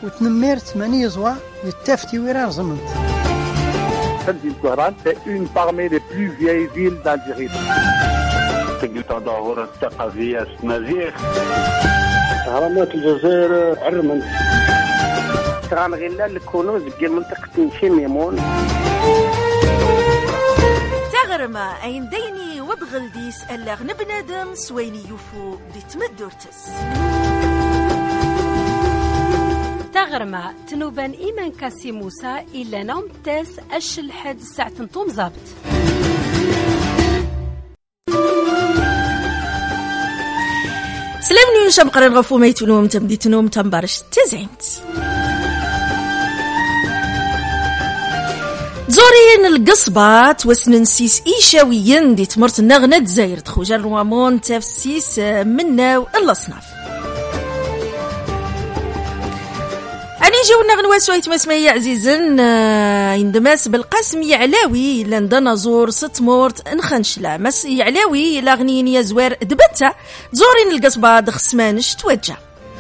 وتنميرت ماني زوا يتافتي ويرار زمنت. C'est une parmi les plus vieilles villes d'Algérie. التظاهرة الثقافية السنازير. أهرامات الجزائر عرمن. غنغيلا الكنوز ديال منطقة شيميمون. تغرما أين ديني وبغلديس ألاغ نبنادم سويني يوفو دي تمدورتس. تغرما تنوبان إيمان كاسي موسى إلا نوم تاس الشلحد ساعة نطوم زابط. سلامني نشام قرن غفو ميتونوم تمديتنوم تنبارش تزعيمت زورين القصبات وسننسيس إيشاويين دي تمرت النغنة دزاير تخوجر روامون تفسيس منا الأصناف جيونا غنوا سويت مسمية عزيزن يندماس بالقسم يعلاوي لندنا زور ستمورت نخنشلا مس يعلاوي لاغنين يا زوار دبتا زورين القصبة دخسمانش توجه.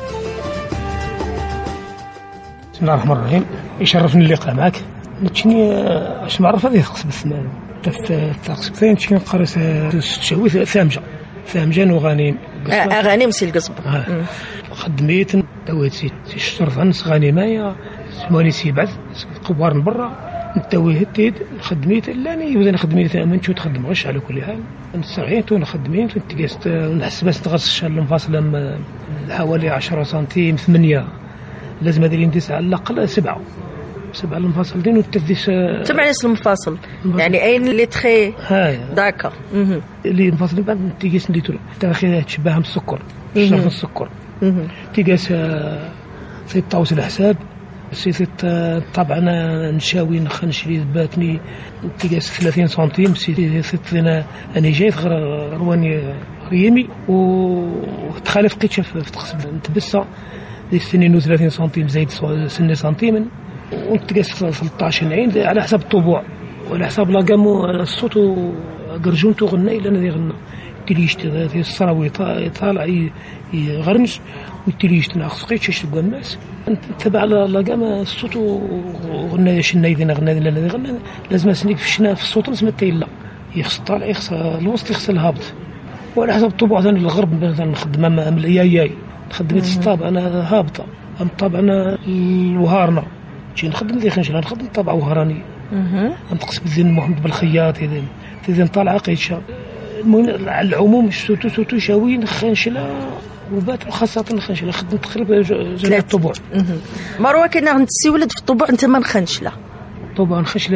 بسم الله الرحمن الرحيم. يشرفني اللقاء معك. نتشني اش معرف هذه خص بالسمان تفسير تشكي نقرس تشوي ثامجه وغانيم اغانيم سي القصبه خدميت دويت الشرف نص غانيمايا سموني سيبعث قوار من برا نتوي هتيد خدميت لاني وذا خدميت من شو تخدم غش على كل حال نستعينت وانا خدميت ونتقست ونحس بس نغص المفاصل حوالي 10 سنتيم 8 لازم هذه نديس على الاقل 7 المفاصل دين والتديس تبع ناس المفاصل يعني اين اللي تخي داكا اللي المفاصل بعد تيجيس نديتو حتى اخي تشبهها بالسكر شرف السكر تيجاس في طاوس الحساب سيت طبعا نشاوي نخنشري باتني تيجاس 30 سنتيم سيت انا جايت رواني ريمي وتخالف قيتش في تقسم نتبسا دي 32 سنتيم زايد سنة سنتيم وتقاس 13 عين على حسب الطبوع وعلى حسب لاقامو الصوت وقرجونتو غنى إلا نذي غنى تليشت في الصراوي طالع يغرنج وتليشت ناقص قيتش يشتبقى الناس تبع لاقام الصوت وغنى شناي ذي غنى إلا نذي غنى لازم أسنيك في الشنا في الصوت نسمى تيلا يخص طالع يخص الوسط يخص الهابط وعلى حسب الطبوع ثاني الغرب مثلا نخدم ياي خدمت الطابع أنا هابطة أم طابع أنا الوهارنا شي نخدم ذي خنشلا نخدم طابع وهراني نتقسم ذي محمد بالخياط إذا طالع قيتشا المهم على العموم سوتو شاوين خنشلا وبات خاصة خنشلا خدمت تقريبا جميع الطبوع مروه كنا نتسي ولد في الطبوع أنت ما نخنشلا طبعا نخنشلا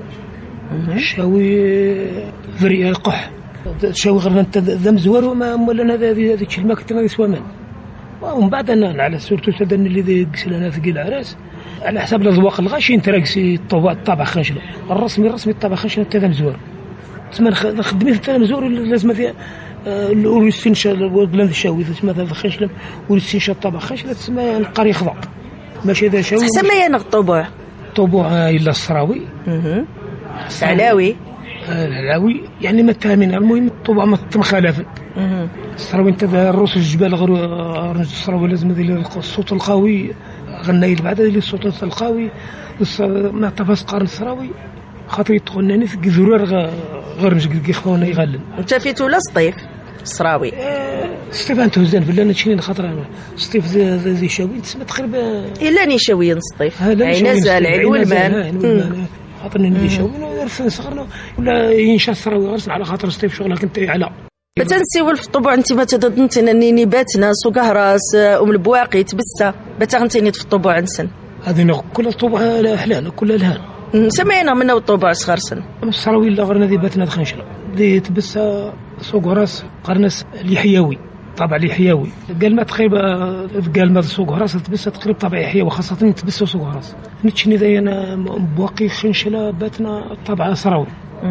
شاوي فريق قح شاوي غير انت ذم زوار وما مولانا هذه الشلمه كنت غادي سوامان ومن بعد انا على سورتو تدني اللي قسل انا ثقيل العراس على حساب الاذواق الغاشي تراكسي الطابع خنشله الرسمي الطابع خنشله تاع ذم زوار تسمى خدمت تاع زوار لازم فيها الاوريستينشا بلان الشاوي تسمى هذا خنشله اوريستينشا الطابع خنشله تسمى القري خضع ماشي هذا شاوي تسمى انا الطبوع الا الصراوي علاوي يعني ما تامين المهم طبعا ما تمخالف الصراوي انت الروس الجبال غير الصراوي لازم ذي الصوت القوي غناي بعد ذي الصوت القوي ما تفاس قارن الصراوي خاطر يتغناني في زرار غير مش كي خونا يغلن انت فيت ولا سطيف الصراوي سطيف انت وزان بلا نشيني خاطر انا سطيف زي شاوي تسمى تقريبا الا ني شاوي نسطيف نزل علو المان خاطر ندي شاوي نرفن صغرنا ولا ينشا الصراوي غير على خاطر سطيف شغلها كنت على بتنسيول في الطبوع انت ما تدنتي انني باتنا سوق هراس ام البواقي تبسه بتغنتيني في الطبوع نسن هذه كل الطبوع احلال كل الهان سمعنا منه الطبوع صغار سن الصراوي لا غير ذي باتنا دخنشله ذي تبسه سوق هراس قرنس اليحيوي طبعا اليحيوي قال ما تقريبا قال ما سوق هراس تبسه تقريبا طبعا يحيوي وخاصه تبسه سوق هراس نتشني ذي انا بواقي خنشله باتنا طبعا صراوي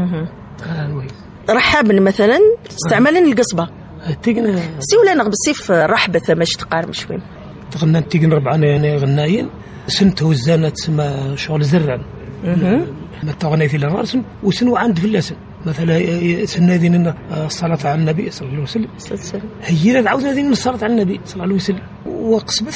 رحابا مثلا استعملن القصبه تيقنا سي ولا نغبسيف رحبه ماش تقارم شوي تغنى تيقن ربعنا يعني غناين سنت وزانه تسمى شغل زرع ما تغنيتي لراسن وسنو عند في اللسن مثلا سنه ذينا الصلاه على النبي صلى الله عليه وسلم هي عاوزنا ذينا الصلاه على النبي صلى الله عليه وسلم وقصبت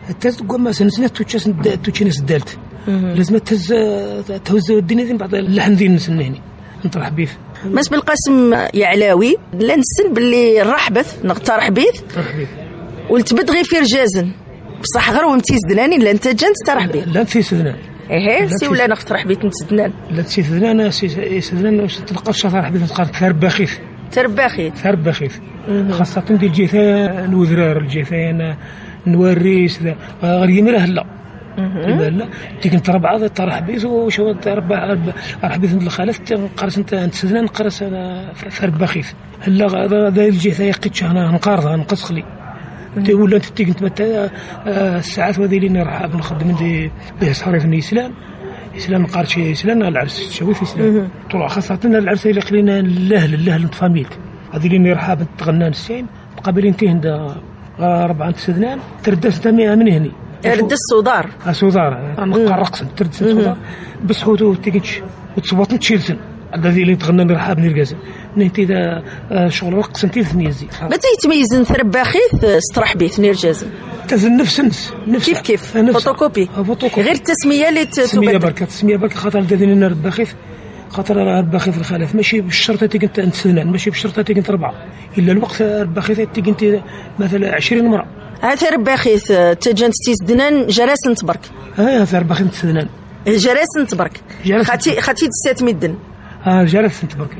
تقول ما سنسنا توتشنس دالت لازم تهز الدنيا دي بعد اللحن ذي نسنهني نطرح بيه ماس بالقاسم يا علاوي لا نسن باللي الرحبث نقترح بيث ولتبد غير في رجازن بصح غير ومتيز دناني لا انت جنت ترح بيه لا في سدنان سي ولا نقترح بيت نتسدنان لا تسي سدنان سدنان واش تلقى شطرح بيه تلقى ترباخيث خاصة ديال الجيثان الوذرار الجيثان نوريس غير يمره لا لا تيك انت ربعه طرح بيز وشو ربع بيز الخالف قرص انت تسدنان قرص فرباخيث هلا هذا الجيثان يقيتش انا نقارضها نقصخلي ولا انت تيك انت الساعات هذه اللي راح نخدم دي صاري في الاسلام قارش اسلام العرس شوي في اسلام طلع خاصه العرس اللي قلينا لله الفاميل هذه اللي رحاب تغنى السين قبل كاين 4 سنين تردست من هني تردس صدار انا رقص تردس صدار بصحوتو تيجي وتصوت تشيلسن الذي اللي تغنى رحاب نرجز نهتي ذا شغل رقص انت ثنيزي متى يتميز ثرباخيث استرح بيت نرجز تزن نفس كيف فوتوكوبي غير التسميه اللي تسميه برك خاطر الذين نرباخيث خاطر رباخي في الخلاف ماشي بالشرطه تيجي انت سنان ماشي بالشرطه تيجي انت 4 الا الوقت رباخي تيجي انت مثلا 20 مره هذا رباخي تجنت تيسدنان جراس نتبرك هذا رباخي تسدنان جراس نتبرك خاتي تسات مدن جراس نتبرك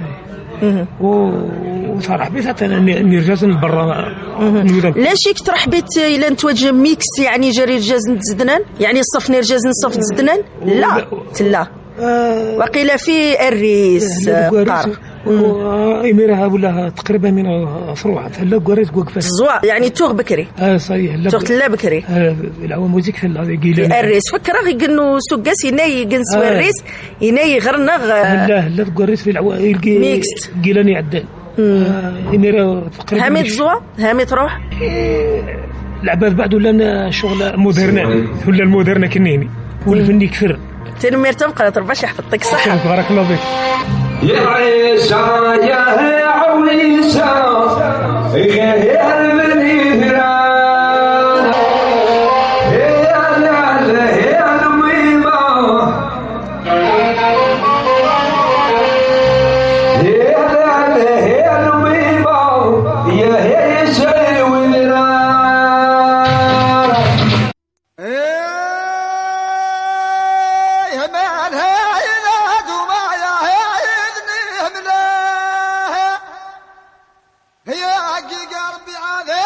وصراحه بيت نرجاز البرا لا شيك تروح بيت الا نتواجه ميكس يعني جري رجاز نتزدنان يعني الصف نرجاز نصف تزدنان لا وقيل في الريس طارق إميرها ولا تقريبا من فروع فلا قريت وقفت زوا يعني توغ بكري صحيح توغ لا بكري العوام موزيك في هذا قيل الريس فكر غي قنو سوقاس يناي قنس الريس يناي غرنا لا قريت في العوام ميكست قيلاني عدان إميرها تقريبا هامي زوا هامي تروح العباد بعد ولا شغل مودرنا ولا المودرنا كنيني والفني كثر تنمير تبقى ترباش يحفظك صح بارك الله فيك يا عيسى يا عويسى يا المنيران يا الميمة يا الميمة يا عيسى الولران يا حقي قلبي عليك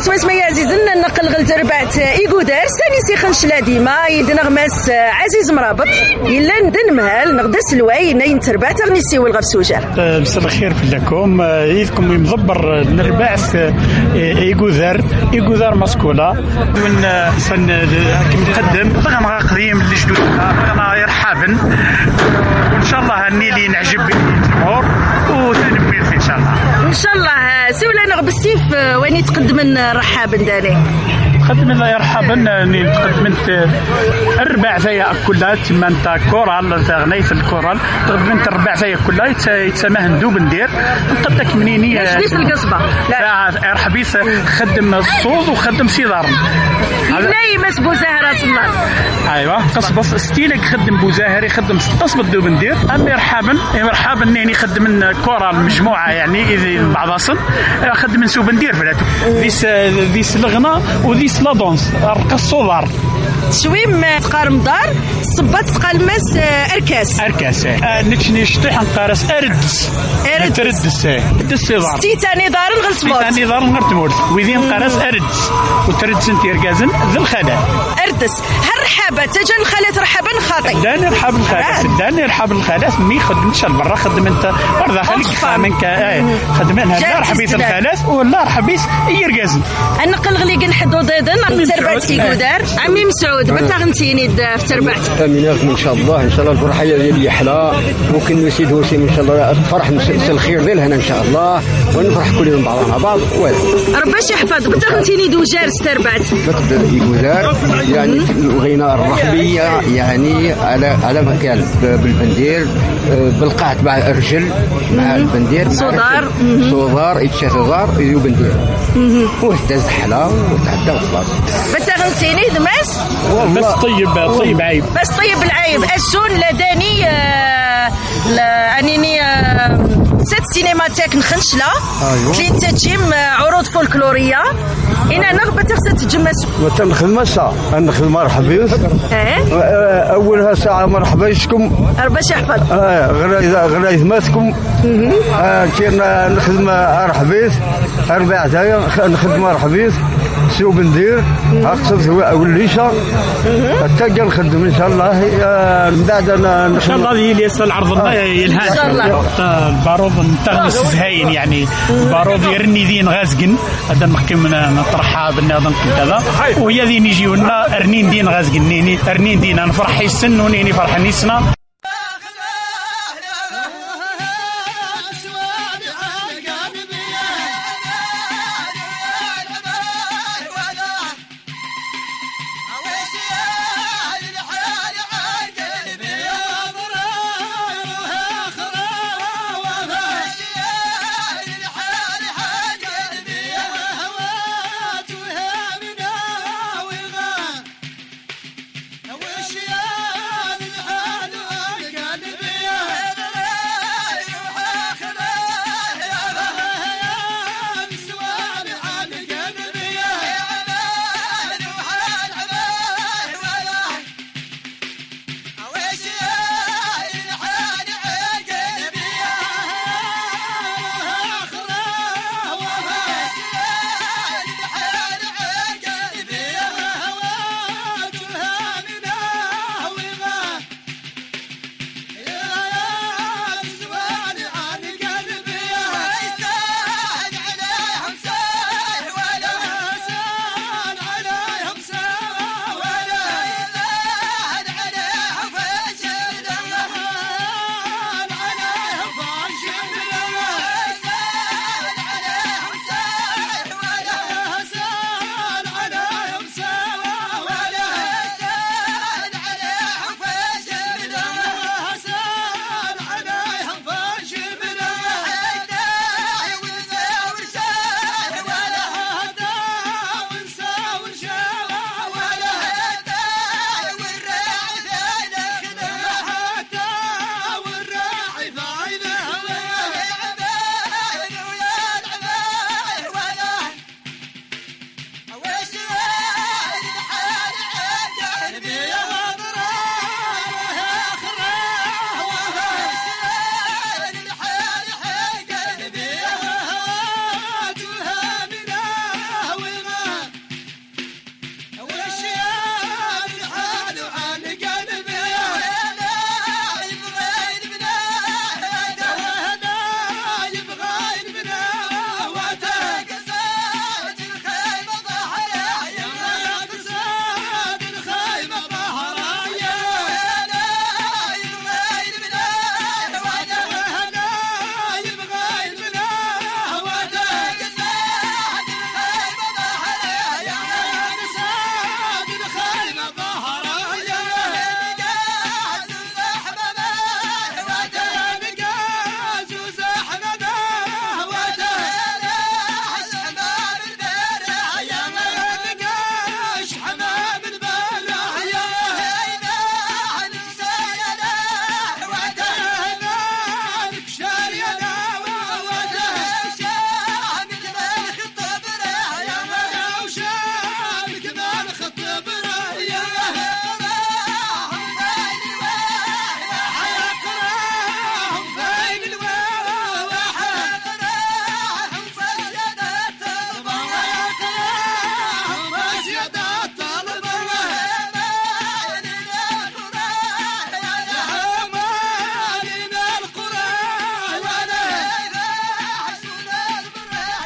سويس ما يعزيزن نقل غل تربعت إيقودار ساني خنشلا ديما يدنا غماس عزيز مرابط إلا ندن مهال نغدس الواي ناين تربعت غنيسي والغفسوجر. مساء الخير لكم عيدكم مضبر نربعث إيقودار مسكولة وين نقدم غنغا قديم لجدود غنغا يرحابا وإن شاء الله هني لي نعجب الجمهور وتنمي إن شاء الله. إن شاء الله سولا نغبسيف وين يتقدم رحابا داني. قدم الله يرحبا اني قدمت اربع فيا كلها تما انت كورال غنيت الكورال قدمت اربع فيا كلها يتسمى هندوب ندير نقدك منيني حبيس القصبه لا حبيس خدم الصوت وخدم سيدار لا يمس بوزاهر الله ايوا قصبص ستيلك خدم بوزاهر يخدم 16 دوب ندير اما مرحبا اني خدم كورال مجموعه يعني بعضاصن خدم نسوب ندير فلاتو ديس الغنى وديس لا دونس رقص الصدار شويم تقارم دار صبات تقالمس اركاس نكشني شطيح نقارس اردس الصدار ستيتاني دار نغلسموت ستيتاني دار نغرتموت ويدين قارس اردس وتردس انت يركازن ذي الخلا اردس هالرحابه تجا الخالات رحابا خاطي داني رحاب الخالات مي خدمتش برا خدم انت برا خليك منك خدمنا لا رحبيت الخالات ولا رحبيت يركازن النقل غلي نحدو ضيدن تربعت إيقودار عمي مسعود بتغنتيني في تربعت امينات ان شاء الله الفرحه ديال يحلى ممكن نسيد وسيم ان شاء الله الفرح الخير ديال هنا ان شاء الله ونفرح كلنا مع بعض رباش يحفظ بتغنتيني دوجار تربعت إيقودار يعني الغناء الرحبيه يعني على مكان بالبندير بالقاعه مع الرجل مع البندير صدار يتشاثر يبندير وتهز حلا وتعدى وخلاص بتغنتيني دماس بس طيب عيب بس طيب العيب السون لداني انني ست سينماتيك نخنشلا كلين تجيم عروض فولكلوريه انا نغبه تخص تجمس وتنخدم ساعه نخدم مرحبا اولها ساعه مرحبا بكم باش يحفظ غرايز ماسكم كنا نخدم مرحبا اربع دقائق نخدم مرحبا سو بندير اقصد هو اوليشا حتى نخدم ان شاء الله من بعد ان شاء الله اللي يصل العرض يلهان ان شاء الله البارود نتاع زهاين يعني البارود يرني دين غازقن هذا نحكم نطرحها بالنظام كذا وهي ذي يجيو لنا ارنين دين غازقن ارنين دين نفرح يسن ونيني فرح نيسنا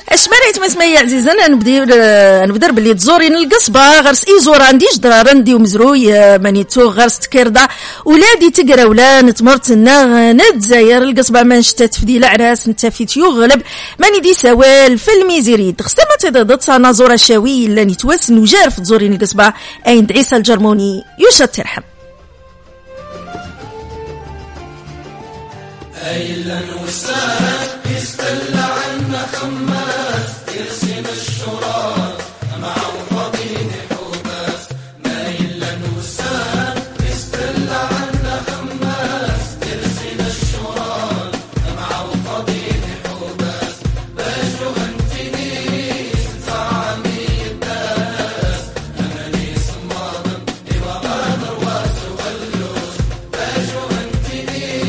اش مريت ما سمعي عزيزا نبدر باللي تزورين القصبه غرس ايزور عنديش ضرار ندي ومزروي مانيتو غرس تكردا ولادي تقرا ولا نتمرت نتزاير القصبه ما نشتات في دي العراس انت فيت يغلب ماني دي سوال في الميزيريد خصنا تضدت نازوره شاوي لا نتوسن وجارف تزورين القصبه عند عيسى الجرموني يوشا ترحم أيلا وسان يستلى عنا خماس يرسم الشراط مع فضيل حباس مايلا وسان يستلى عنا خماس يرسم الشراط مع فضيل حباس باجو انتني زعمي الداس أمني صمادا وغادر وتغلوس باجو انتني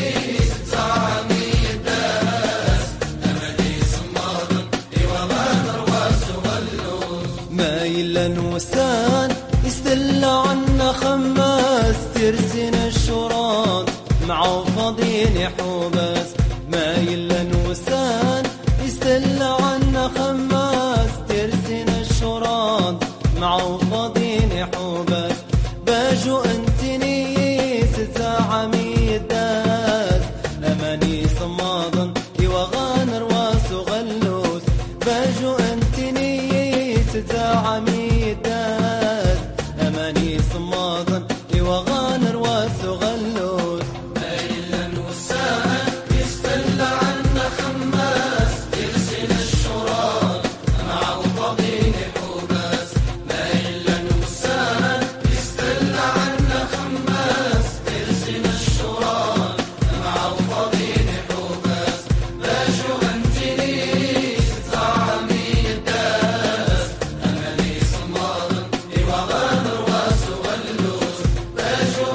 وسان يستلى عنا خماس ترسين الشراط مع فضيل حباس مايلا وسان يستلى عنا خماس ترسين الشراط مع فضيل حباس باجو انتني ستعمي الداس اماني صمادا وغانر وسغلوس باجو انتني ستعمي أماني صمادا وغانر وسغلوس مايلا وسان يستلى عنا خماس يرسل الشراط مع فضيل حباس مايلا وسان يستلى عنا خماس يرسل الشراط مع فضيل حباس باجو انتني ستعمي الداس أماني صمادا وغادر وسغلوس باجو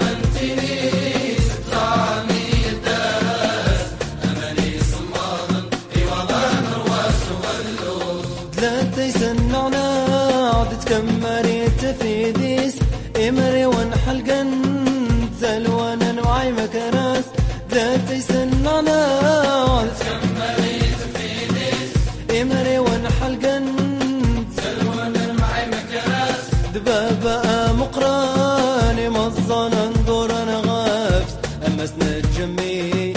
انتني ستعمي الداس أماني صمادا وغادر وسغلوس ثلاثة يسنعنا عدت كمريت في ديس امري ونحلقن زلوانا نوعي مكراس ثلاثة يسنعنا عدت كمريت في ديس امري ونحلقن زلوانا نوعي مكراس دبابة مقراني مظنا نظر نغافس أما سند جمي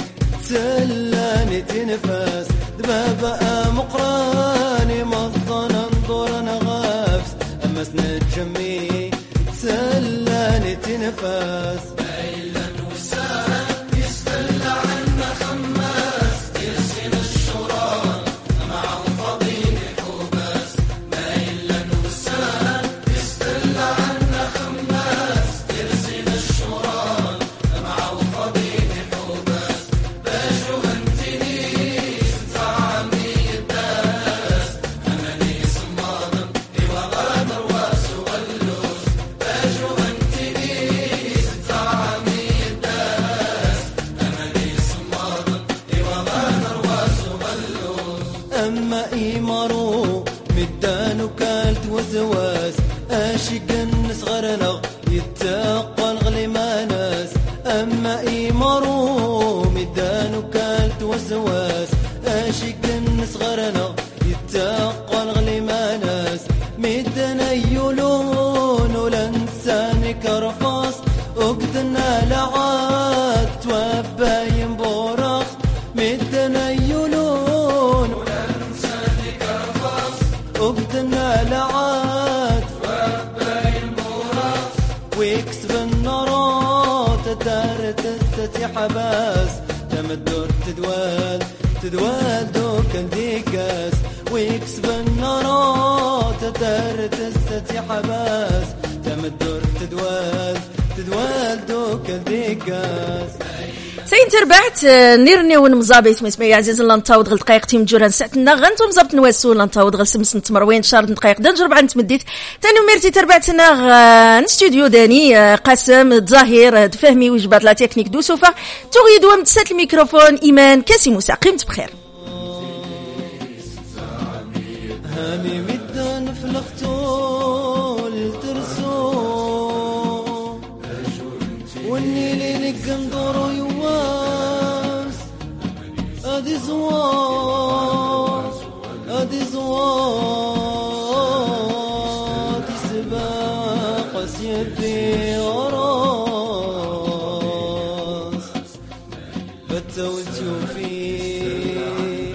تسلاني تنفاس دبابة مقراني مظنا نظر نغافس أما سند جمي تسلاني تنفاس مايلا وسان يستلى عنا خماس يرسم الشراط مع فضيل حباس مايلا وسان يستلى عنا خماس يرسم الشراط مع فضيل حباس باجو انتني زعمي الداس أماني صمادا وغادر وسغلوس باجو انتني زعمي الداس أماني صمادا وغادر وسغلوس أما إيمارو مدان وكالت وزواس أشق النصغر يتقى الغلي ما ناس أما إيمارو مدان وكالت وزواس أشق النصغر يتقى الغلي ما ناس مدان يولون ولنسان كرفاص أقدنا لعاد توباين بورخ مدان يولون ولنسان كرفاص أقدنا لعاد توباين بورخ ويكسب النارات دار تستي حباس تمدر تدوال دوك الديكاس ويكسب النارات دار تستي حباس تمدر تدوال دوك الديكاس سين تربعت نيرني ونمزابيت مسمي عزيز لنطاود غل دقائق تيم جوران ساعتنا غنتم زبط نواسو لنطاود غل سمس نتمروين شهر دقائق دنجرب عن تمديت تاني ميرتي تربعتنا نستوديو داني قاسم الظاهر فهمي وجبات لا تكنيك دو سوفا تغيد ومتسات الميكروفون ايمان كاسي موسى قيمت بخير